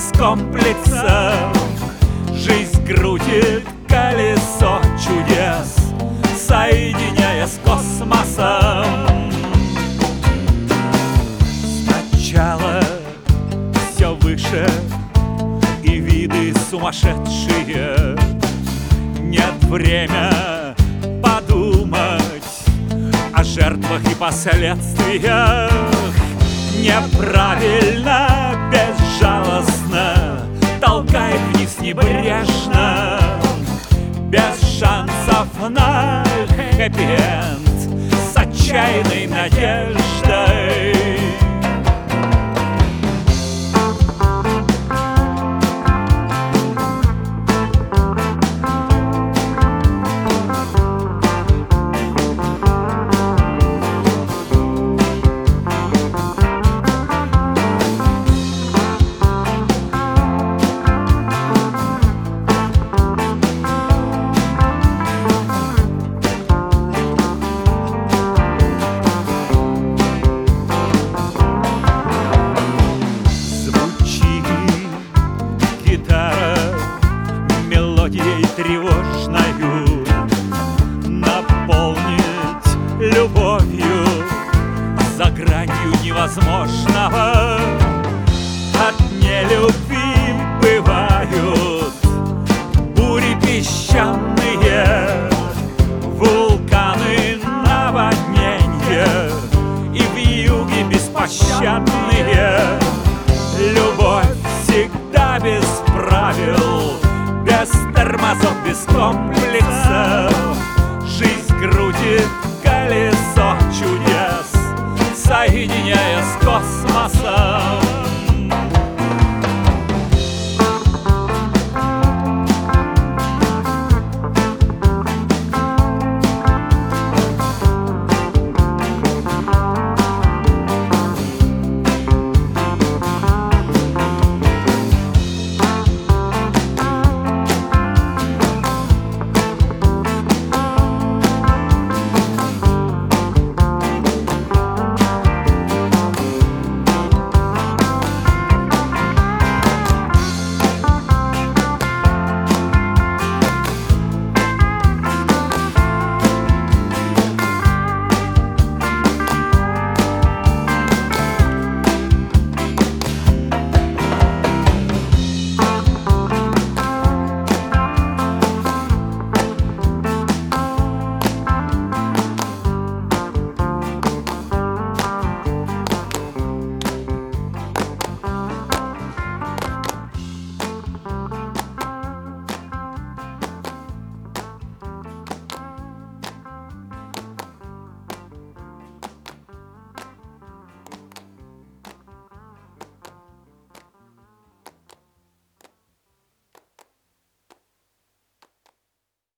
без комплексов. Жизнь крутит колесо чудес, соединяя с космосом. Сначала все выше и виды сумасшедшие. Нет время подумать о жертвах и последствиях. Неправильно, безжалостно толкает вниз небрежно, без шансов на хэппи-энд, с отчаянной надеждой. Мелодией тревожною наполнить любовью за гранью невозможного. От нелюбви бывают бури песчаные, вулканы, наводнения и вьюги беспощадные.